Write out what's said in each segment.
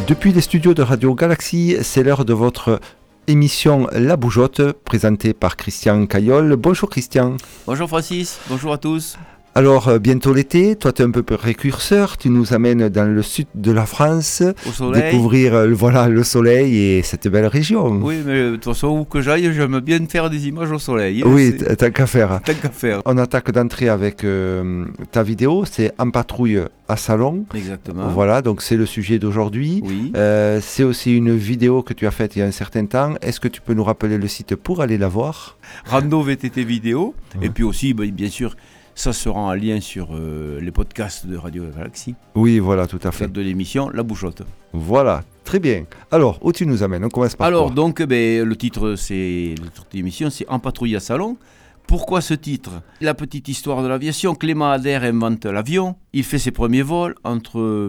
Depuis les studios de Radio Galaxie, c'est l'heure de votre émission La Bougeotte, présentée par Christian Caillol. Bonjour Christian. Bonjour Francis, bonjour à tous. Alors, bientôt l'été, toi tu es un peu précurseur, tu nous amènes dans le sud de la France, Au soleil. Découvrir le soleil et cette belle région. Oui, mais de toute façon, où que j'aille, j'aime bien faire des images au soleil. Oui, tant qu'à faire. Tant qu'à faire. On attaque d'entrée avec ta vidéo, c'est En patrouille à Salon. Exactement. Voilà, donc c'est le sujet d'aujourd'hui. Oui. C'est aussi une vidéo que tu as faite il y a un certain temps. Est-ce que tu peux nous rappeler le site pour aller la voir ? Rando VTT vidéo. Et puis aussi, bien sûr, ça sera en lien sur les podcasts de Radio Galaxie. Oui, voilà, tout à fait. De l'émission La Bougeotte. Voilà, très bien. Alors, où tu nous amènes ? On commence par Alors, quoi ? donc, le titre de l'émission, c'est En patrouille à Salon. Pourquoi ce titre ? La petite histoire de l'aviation. Clément Ader invente l'avion. Il fait ses premiers vols entre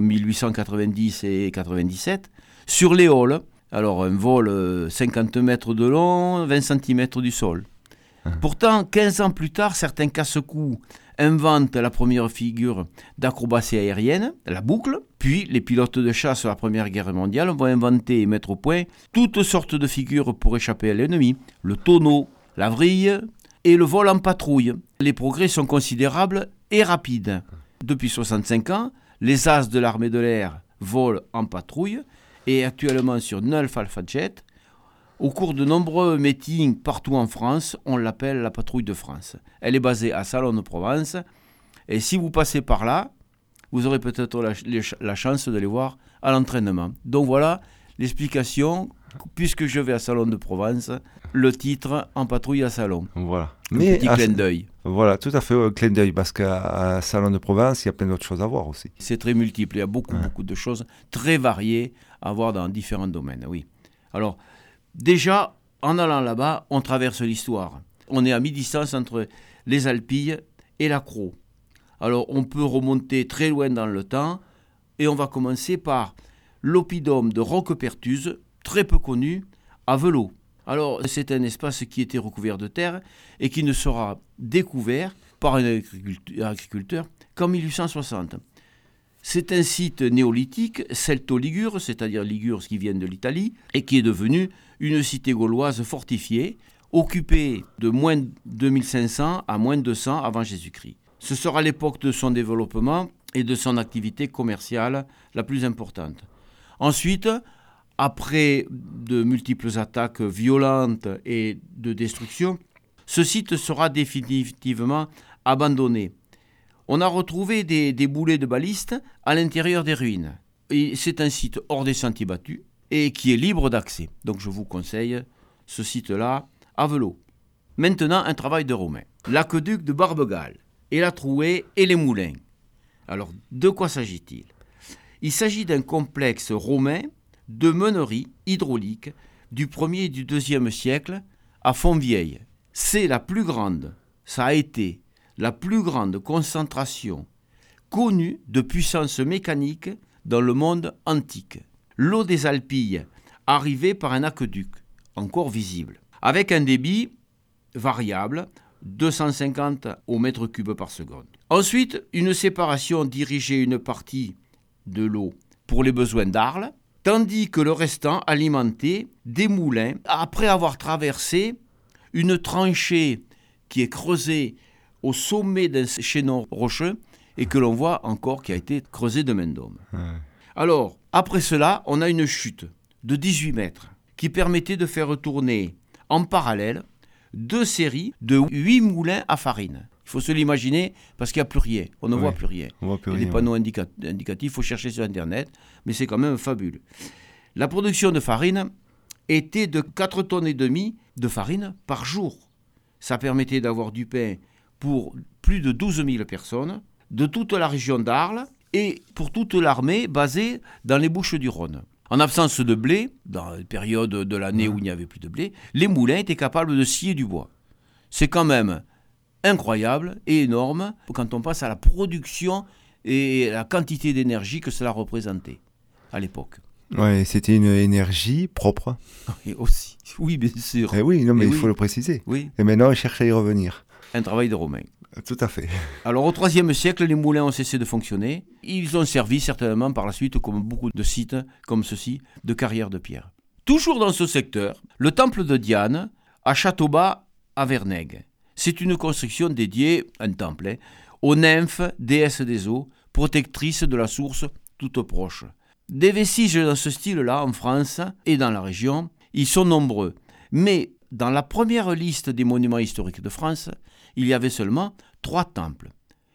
1890 et 97 sur l'Éole. Alors, un vol 50 mètres de long, 20 cm du sol. Pourtant, 15 ans plus tard, certains casse-coups inventent la première figure d'acrobatie aérienne, la boucle. Puis, les pilotes de chasse de la Première Guerre mondiale vont inventer et mettre au point toutes sortes de figures pour échapper à l'ennemi. Le tonneau, la vrille et le vol en patrouille. Les progrès sont considérables et rapides. Depuis 65 ans, les as de l'armée de l'air volent en patrouille et actuellement sur 9 Alpha Jet. Au cours de nombreux meetings partout en France, on l'appelle la patrouille de France. Elle est basée à Salon-de-Provence. Et si vous passez par là, vous aurez peut-être la chance de les voir à l'entraînement. Donc voilà l'explication. Puisque je vais à Salon-de-Provence, le titre En patrouille à Salon. Voilà. Petit clin d'œil. Voilà, tout à fait, un clin d'œil, parce qu'à Salon-de-Provence, il y a plein d'autres choses à voir aussi. C'est très multiple. Il y a beaucoup de choses très variées à voir dans différents domaines. Oui. Alors, déjà, en allant là-bas, on traverse l'histoire. On est à mi-distance entre les Alpilles et la Crau. Alors, on peut remonter très loin dans le temps et on va commencer par l'oppidum de Roquepertuse, très peu connu, à Velot. Alors, c'est un espace qui était recouvert de terre et qui ne sera découvert par un agriculteur qu'en 1860. C'est un site néolithique, celto-ligure, c'est-à-dire ligures qui viennent de l'Italie, et qui est devenu une cité gauloise fortifiée, occupée de moins de 2500 à moins de 200 avant Jésus-Christ. Ce sera l'époque de son développement et de son activité commerciale la plus importante. Ensuite, après de multiples attaques violentes et de destruction, ce site sera définitivement abandonné. On a retrouvé des boulets de balistes à l'intérieur des ruines. Et c'est un site hors des sentiers battus et qui est libre d'accès. Donc je vous conseille ce site-là à Velot. Maintenant, un travail de Romain. L'aqueduc de Barbegal et la Trouée et les moulins. Alors, de quoi s'agit-il ? Il s'agit d'un complexe romain de meuneries hydrauliques du 1er et du 2e siècle à Fontvieille. C'est la plus grande, ça a été la plus grande concentration connue de puissance mécanique dans le monde antique. L'eau des Alpilles arrivait par un aqueduc, encore visible, avec un débit variable, 250 au mètre cube par seconde. Ensuite, une séparation dirigeait une partie de l'eau pour les besoins d'Arles, tandis que le restant alimentait des moulins après avoir traversé une tranchée qui est creusée au sommet d'un chaînon rocheux et que l'on voit encore qui a été creusé de main d'homme. Alors, après cela, on a une chute de 18 mètres qui permettait de faire tourner en parallèle 2 séries de 8 moulins à farine. Il faut se l'imaginer parce qu'il n'y a plus rien. On ne voit plus rien. Il y a des panneaux indicatifs, il faut chercher sur Internet, mais c'est quand même fabuleux. La production de farine était de 4,5 tonnes de farine par jour. Ça permettait d'avoir du pain pour plus de 12 000 personnes, de toute la région d'Arles et pour toute l'armée basée dans les Bouches-du-Rhône. En absence de blé, dans la période de l'année où il n'y avait plus de blé, les moulins étaient capables de scier du bois. C'est quand même incroyable et énorme quand on passe à la production et la quantité d'énergie que cela représentait à l'époque. Ouais, c'était une énergie propre. Et aussi, oui, bien sûr. Oui, non, mais il faut le préciser. Oui. Et maintenant, on cherche à y revenir. Un travail de Romain. Tout à fait. Alors au IIIe siècle, les moulins ont cessé de fonctionner. Ils ont servi certainement par la suite, comme beaucoup de sites comme ceci, de carrières de pierre. Toujours dans ce secteur, le temple de Diane à Châteaubas à Vernègue. C'est une construction dédiée, un temple, aux nymphes, déesses des eaux, protectrices de la source toute proche. Des vestiges dans ce style-là en France et dans la région, ils sont nombreux. Mais dans la première liste des monuments historiques de France, il y avait seulement 3 temples.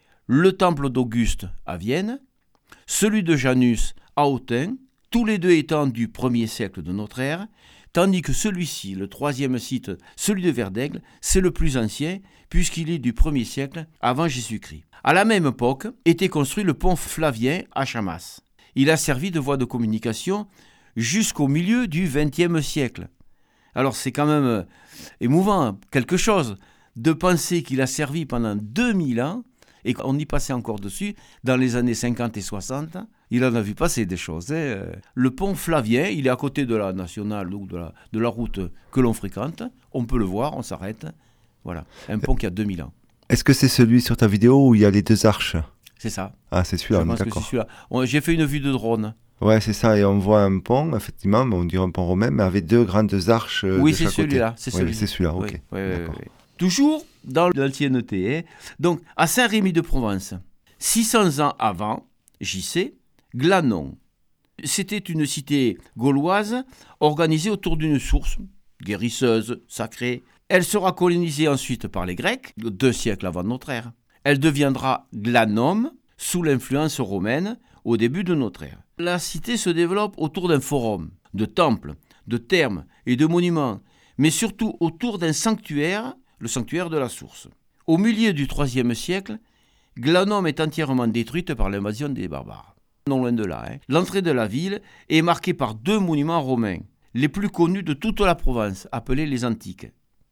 Le temple d'Auguste à Vienne, celui de Janus à Autun, tous les deux étant du 1er siècle de notre ère, tandis que celui-ci, le 3e site, celui de Verdègle, c'est le plus ancien, puisqu'il est du 1er siècle avant Jésus-Christ. À la même époque, était construit le pont Flavien à Chamas. Il a servi de voie de communication jusqu'au milieu du XXe siècle. Alors c'est quand même émouvant, quelque chose, de penser qu'il a servi pendant 2000 ans et qu'on y passait encore dessus dans les années 50 et 60. Il en a vu passer des choses. Le pont Flavien, il est à côté de la nationale ou de la route que l'on fréquente. On peut le voir, on s'arrête. Voilà, un pont qui a 2000 ans. Est-ce que c'est celui sur ta vidéo où il y a les 2 arches? C'est ça. Ah, c'est celui-là, Je pense d'accord. que c'est celui-là. J'ai fait une vue de drone. Ouais, c'est ça, et on voit un pont, effectivement, on dirait un pont romain, mais avec 2 grandes arches Oui, de c'est chaque côté. celui-là. C'est celui-là. Oui, c'est celui-là, ok. Oui. Toujours dans l'ancienneté. Donc, à Saint-Rémy de Provence, 600 ans avant, JC, Glanon. C'était une cité gauloise organisée autour d'une source, guérisseuse, sacrée. Elle sera colonisée ensuite par les Grecs, 2 siècles avant notre ère. Elle deviendra Glanum sous l'influence romaine au début de notre ère. La cité se développe autour d'un forum, de temples, de thermes et de monuments, mais surtout autour d'un sanctuaire, le sanctuaire de la source. Au milieu du IIIe siècle, Glanum est entièrement détruite par l'invasion des barbares. Non loin de là. L'entrée de la ville est marquée par 2 monuments romains, les plus connus de toute la Provence, appelés les Antiques.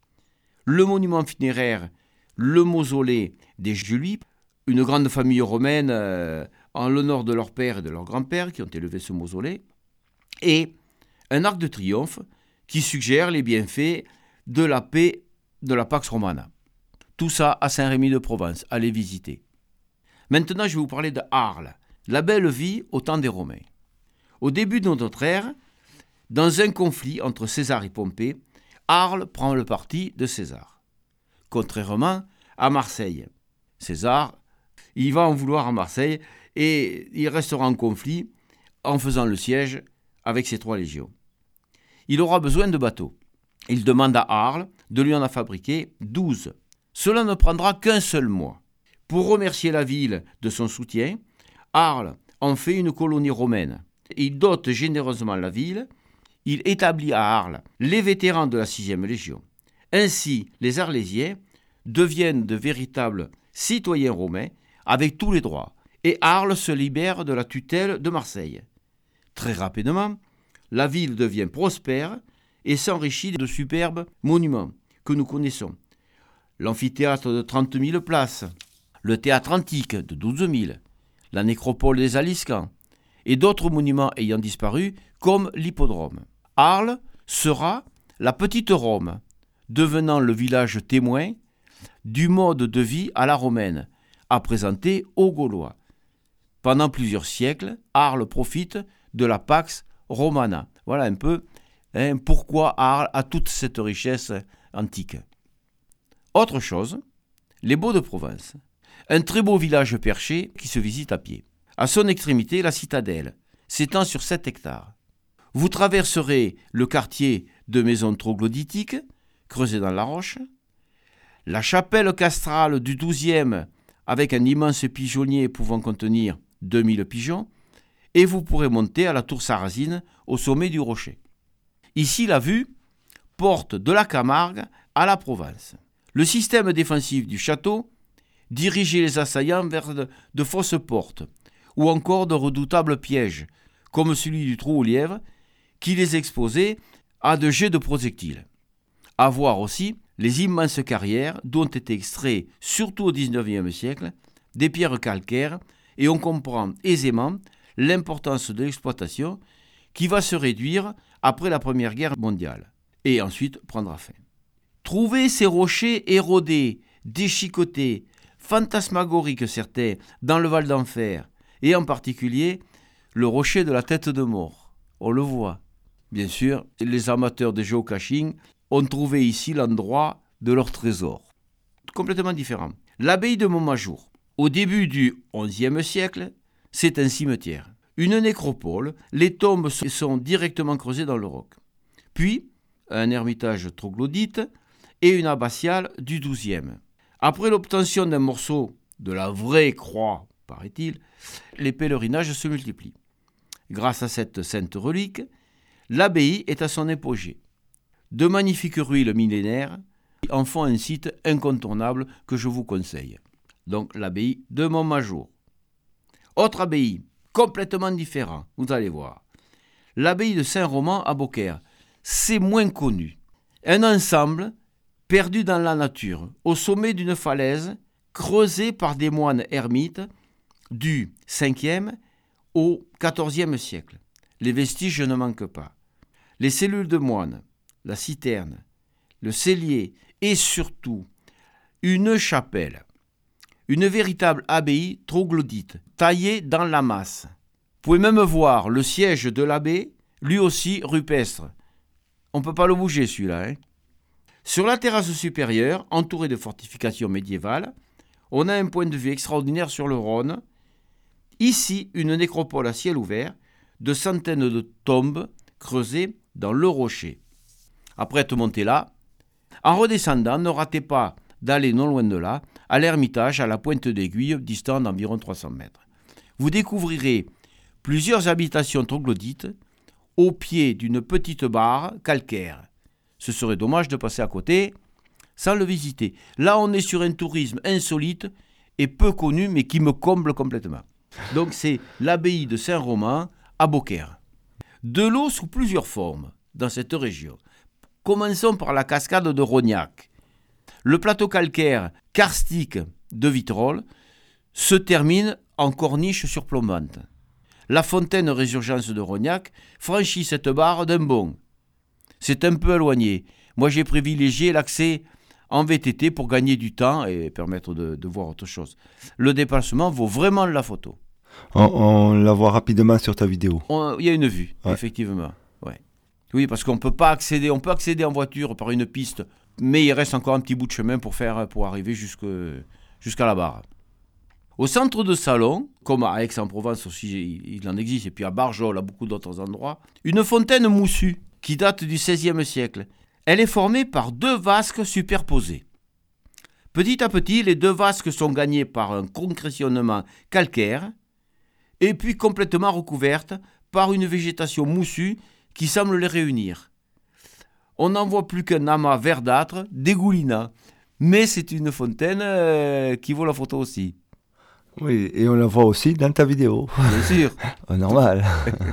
Le monument funéraire, le mausolée des Julii, une grande famille romaine en l'honneur de leur père et de leur grand-père qui ont élevé ce mausolée, et un arc de triomphe qui suggère les bienfaits de la paix de la Pax Romana. Tout ça à Saint-Rémy de Provence, allez visiter. Maintenant, je vais vous parler de Arles, la belle vie au temps des Romains. Au début de notre ère, dans un conflit entre César et Pompée, Arles prend le parti de César. Contrairement à Marseille. César, il va en vouloir à Marseille et il restera en conflit en faisant le siège avec ses 3 légions. Il aura besoin de bateaux. Il demande à Arles de lui en fabriquer 12. Cela ne prendra qu'un seul mois. Pour remercier la ville de son soutien, Arles en fait une colonie romaine. Il dote généreusement la ville. Il établit à Arles les vétérans de la 6e Légion. Ainsi, les Arlésiens deviennent de véritables citoyens romains avec tous les droits. Et Arles se libère de la tutelle de Marseille. Très rapidement, la ville devient prospère et s'enrichit de superbes monuments que nous connaissons. L'amphithéâtre de 30 000 places, le théâtre antique de 12 000, la nécropole des Aliscans et d'autres monuments ayant disparu comme l'hippodrome. Arles sera la petite Rome, devenant le village témoin du mode de vie à la romaine, à présenter aux Gaulois. Pendant plusieurs siècles, Arles profite de la Pax Romana. Voilà un peu pourquoi Arles a toute cette richesse antique. Autre chose, les Baux-de-Provence. Un très beau village perché qui se visite à pied. À son extrémité, la citadelle s'étend sur 7 hectares. Vous traverserez le quartier de maisons troglodytiques, creusées dans la roche, la chapelle castrale du 12e, avec un immense pigeonnier pouvant contenir 2000 pigeons, et vous pourrez monter à la tour Sarrasine au sommet du rocher. Ici, la vue porte de la Camargue à la Provence. Le système défensif du château dirigeait les assaillants vers de fausses portes, ou encore de redoutables pièges, comme celui du trou aux lièvres, qui les exposait à de jets de projectiles. À voir aussi les immenses carrières d'où ont été extraits, surtout au XIXe siècle, des pierres calcaires, et on comprend aisément l'importance de l'exploitation qui va se réduire après la Première Guerre mondiale, et ensuite prendra fin. Trouver ces rochers érodés, déchiquetés, fantasmagoriques certains dans le Val d'Enfer, et en particulier le rocher de la tête de mort. On le voit. Bien sûr, les amateurs de géocaching ont trouvé ici l'endroit de leur trésor. Complètement différent. L'abbaye de Montmajour, au début du XIe siècle, c'est un cimetière. Une nécropole, les tombes sont directement creusées dans le roc. Puis, un ermitage troglodyte et une abbatiale du XIIe. Après l'obtention d'un morceau de la vraie croix, paraît-il, les pèlerinages se multiplient. Grâce à cette sainte relique, l'abbaye est à son apogée. De magnifiques ruines millénaires en font un site incontournable que je vous conseille. Donc l'abbaye de Montmajour. Autre abbaye, complètement différent, vous allez voir. L'abbaye de Saint-Roman à Beaucaire, c'est moins connu. Un ensemble perdu dans la nature, au sommet d'une falaise, creusée par des moines ermites du 5e au 14e siècle. Les vestiges ne manquent pas. Les cellules de moines, la citerne, le cellier et surtout une chapelle. Une véritable abbaye troglodyte, taillée dans la masse. Vous pouvez même voir le siège de l'abbé, lui aussi rupestre. On ne peut pas le bouger celui-là. Sur la terrasse supérieure, entourée de fortifications médiévales, on a un point de vue extraordinaire sur le Rhône. Ici, une nécropole à ciel ouvert, de centaines de tombes creusées dans le rocher. Après être monté là, en redescendant, ne ratez pas d'aller non loin de là, à l'Ermitage, à la Pointe d'Aiguille, distant d'environ 300 mètres. Vous découvrirez plusieurs habitations troglodytes au pied d'une petite barre calcaire. Ce serait dommage de passer à côté sans le visiter. Là, on est sur un tourisme insolite et peu connu, mais qui me comble complètement. Donc, c'est l'abbaye de Saint-Roman à Beaucaire. De l'eau sous plusieurs formes dans cette région. Commençons par la cascade de Rognac. Le plateau calcaire karstique de Vitrolles se termine en corniche surplombante. La fontaine Résurgence de Rognac franchit cette barre d'un bond. C'est un peu éloigné. Moi, j'ai privilégié l'accès en VTT pour gagner du temps et permettre de voir autre chose. Le déplacement vaut vraiment la photo. On la voit rapidement sur ta vidéo. Il y a une vue, effectivement. Ouais. Oui, parce qu'on peut pas accéder. On peut accéder en voiture par une piste, mais il reste encore un petit bout de chemin pour arriver jusqu'à la barre. Au centre de Salon, comme à Aix-en-Provence aussi, il en existe, et puis à Barjol, à beaucoup d'autres endroits, une fontaine moussue qui date du XVIe siècle. Elle est formée par deux vasques superposées. Petit à petit, les deux vasques sont gagnées par un concrétionnement calcaire et puis complètement recouvertes par une végétation moussue qui semble les réunir. On n'en voit plus qu'un amas verdâtre dégoulinant, mais c'est une fontaine qui vaut la photo aussi. Oui, et on la voit aussi dans ta vidéo. Bien sûr. Normal.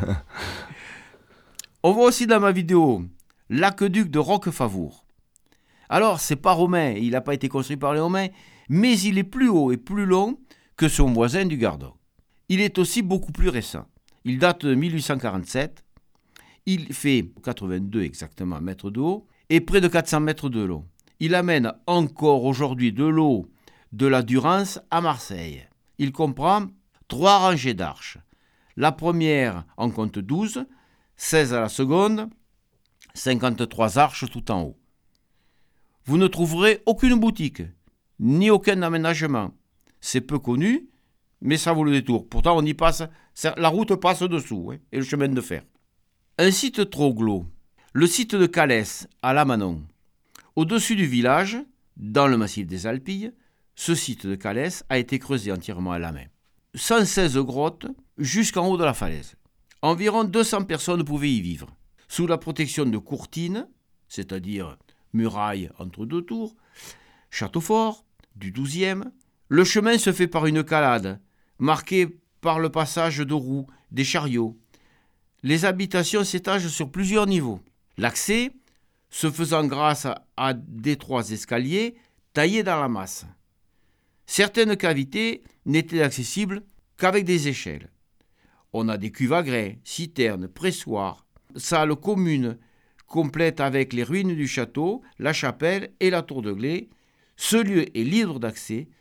On voit aussi dans ma vidéo l'aqueduc de Roquefavour. Alors, c'est pas romain, il n'a pas été construit par les Romains, mais il est plus haut et plus long que son voisin du Gardon. Il est aussi beaucoup plus récent. Il date de 1847. Il fait 82 exactement mètres de haut et près de 400 mètres de long. Il amène encore aujourd'hui de l'eau de la Durance à Marseille. Il comprend 3 rangées d'arches. La première en compte 12, 16 à la seconde, 53 arches tout en haut. Vous ne trouverez aucune boutique, ni aucun aménagement. C'est peu connu, mais ça vaut le détour. Pourtant, on y passe, la route passe dessous, et le chemin de fer. Un site troglo, le site de Calès, à Lamanon. Au-dessus du village, dans le massif des Alpilles, ce site de Calès a été creusé entièrement à la main. 116 grottes jusqu'en haut de la falaise. Environ 200 personnes pouvaient y vivre. Sous la protection de courtines, c'est-à-dire murailles entre deux tours, château fort du XIIe, le chemin se fait par une calade, marquée par le passage de roues, des chariots. Les habitations s'étagent sur plusieurs niveaux. L'accès se faisant grâce à d'étroits escaliers taillés dans la masse. Certaines cavités n'étaient accessibles qu'avec des échelles. On a des cuves à grains, citernes, pressoirs, salles communes complètes avec les ruines du château, la chapelle et la tour de Glé. Ce lieu est libre d'accès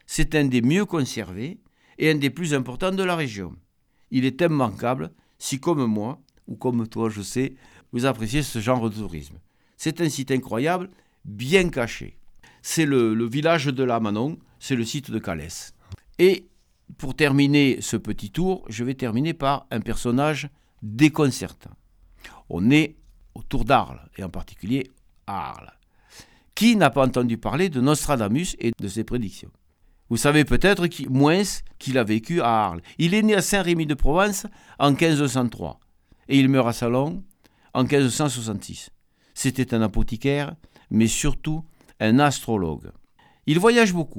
C'est un des mieux conservés et un des plus importants de la région. Il est immanquable si, comme moi, ou comme toi, je sais, vous appréciez ce genre de tourisme. C'est un site incroyable, bien caché. C'est le village de la Manon, c'est le site de Calès. Et pour terminer ce petit tour, je vais terminer par un personnage déconcertant. On est autour d'Arles, et en particulier à Arles. Qui n'a pas entendu parler de Nostradamus et de ses prédictions ? Vous savez peut-être moins qu'il a vécu à Arles. Il est né à Saint-Rémy-de-Provence en 1503 et il meurt à Salon en 1566. C'était un apothicaire, mais surtout un astrologue. Il voyage beaucoup.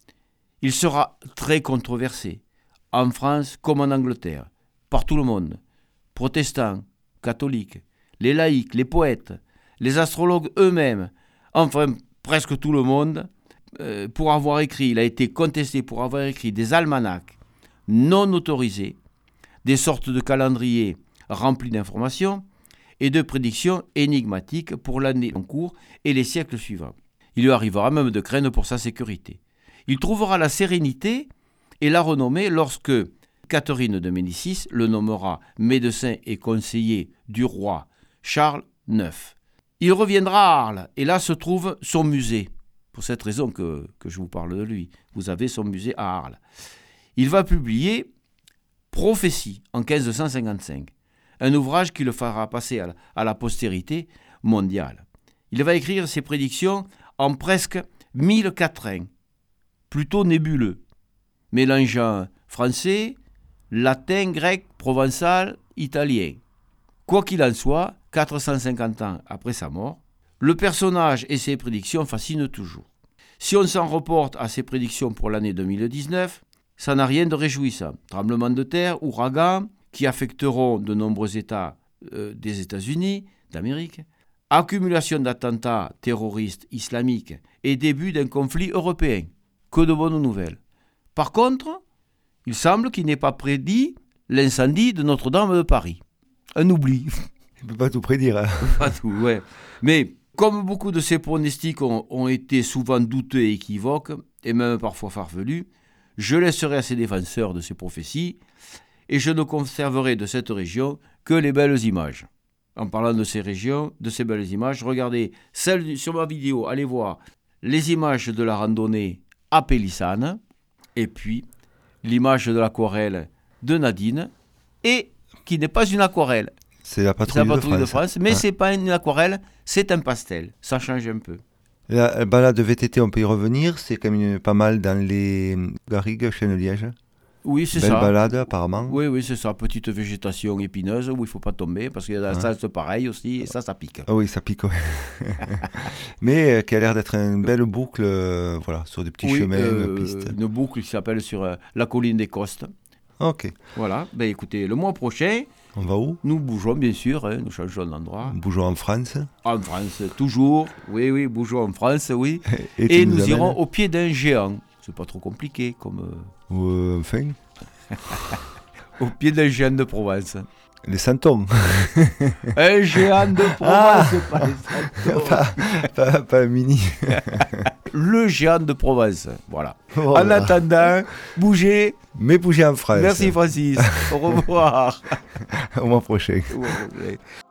Il sera très controversé, en France comme en Angleterre, par tout le monde. Protestants, catholiques, les laïcs, les poètes, les astrologues eux-mêmes, enfin presque tout le monde, pour avoir écrit, il a été contesté pour avoir écrit des almanachs non autorisés, des sortes de calendriers remplis d'informations et de prédictions énigmatiques pour l'année en cours et les siècles suivants. Il lui arrivera même de craindre pour sa sécurité. Il trouvera la sérénité et la renommée lorsque Catherine de Médicis le nommera médecin et conseiller du roi Charles IX. Il reviendra à Arles et là se trouve son musée. Pour cette raison que je vous parle de lui. Vous avez son musée à Arles. Il va publier Prophétie en 1555, un ouvrage qui le fera passer à la postérité mondiale. Il va écrire ses prédictions en presque 1000 quatrains, plutôt nébuleux, mélangeant français, latin, grec, provençal, italien. Quoi qu'il en soit, 450 ans après sa mort, le personnage et ses prédictions fascinent toujours. Si on s'en reporte à ses prédictions pour l'année 2019, ça n'a rien de réjouissant. Tremblements de terre, ouragans, qui affecteront de nombreux États des États-Unis d'Amérique, accumulation d'attentats terroristes islamiques et début d'un conflit européen. Que de bonnes nouvelles. Par contre, il semble qu'il n'ait pas prédit l'incendie de Notre-Dame de Paris. Un oubli. Il ne peut pas tout prédire. Hein. Pas tout, ouais. Mais comme beaucoup de ces pronostics ont été souvent douteux et équivoques, et même parfois farfelus, je laisserai à ces défenseurs de ces prophéties, et je ne conserverai de cette région que les belles images. En parlant de ces régions, de ces belles images, regardez celle sur ma vidéo, allez voir les images de la randonnée à Pélissane, et puis l'image de l'aquarelle de Nadine, et qui n'est pas une aquarelle. C'est la patrouille de France. Mais c'est pas une aquarelle, c'est un pastel. Ça change un peu. La balade VTT, on peut y revenir. C'est quand même pas mal dans les garrigues, Chêne-Liège. Oui, c'est Belle ça. balade, apparemment. Oui, c'est ça. Petite végétation épineuse où il ne faut pas tomber parce qu'il y a la salse pareil aussi et ça pique. Ah oui, ça pique, ouais. Mais qui a l'air d'être une belle boucle, voilà, sur des petits chemins, pistes. Une boucle qui s'appelle sur la colline des Costes. Ok. Voilà. Ben écoutez, le mois prochain, on va où ? Nous bougeons, bien sûr, hein, nous changeons d'endroit. Bougeons en France. En France, toujours. Oui, bougeons en France, oui. Et nous irons au pied d'un géant. C'est pas trop compliqué comme... Enfin. Au pied d'un géant de Provence. Les Santons. Un géant de Provence, pas les Santons. pas un mini. Le géant de Provence, voilà. En attendant, bougez. Mais bougez en France. Merci Francis. Au revoir. Au mois prochain. Au revoir.